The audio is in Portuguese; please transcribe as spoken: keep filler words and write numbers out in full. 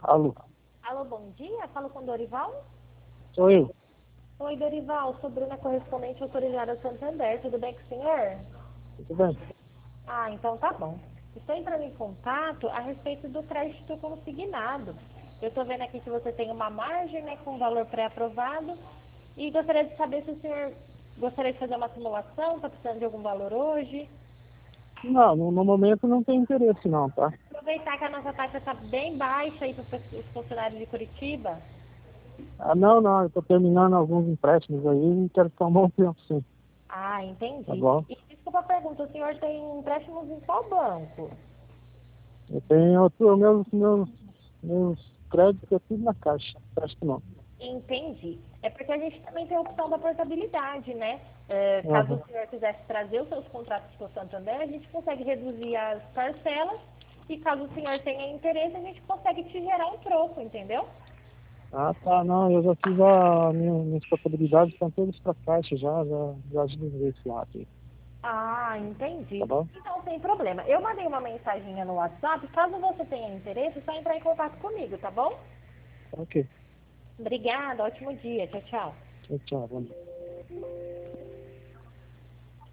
Alô, Alô, bom dia. Falo com Dorival. sou eu. Oi, Dorival. Sou Bruna, correspondente autorizada Santander. Tudo bem com o senhor? Tudo bem? Ah, então tá bom. Estou entrando em contato a respeito do crédito consignado. Eu estou vendo aqui que você tem uma margem, né, com valor pré-aprovado. E gostaria de saber se o senhor gostaria de fazer uma simulação, está precisando de algum valor hoje. Não, no, no momento não tem interesse não, tá? Aproveitar que a nossa taxa está bem baixa aí para os funcionários de Curitiba. Ah, não, não, eu tô terminando alguns empréstimos aí e quero ficar um bom tempo sim, Ah, tá entendi. bom? E desculpa a pergunta, o senhor tem empréstimos em qual banco? Eu tenho outro, meus, meus, meus créditos é tudo na caixa, acho que não. Entendi. É porque a gente também tem a opção da portabilidade, né? É, caso Aham. o senhor quisesse trazer os seus contratos para o Santander, a gente consegue reduzir as parcelas e caso o senhor tenha interesse, a gente consegue te gerar um troco, entendeu? Ah, tá, não, eu já fiz a minha, minhas contabilidades, estão todas para caixa já, já, já agilizei esse lado aí, Ah, tá entendi. bom? Então, sem problema. Eu mandei uma mensaginha no WhatsApp. Caso você tenha interesse, é só entrar em contato comigo, tá bom? Ok, Obrigada, ótimo dia. Tchau, tchau. tchau, tchau, bom dia.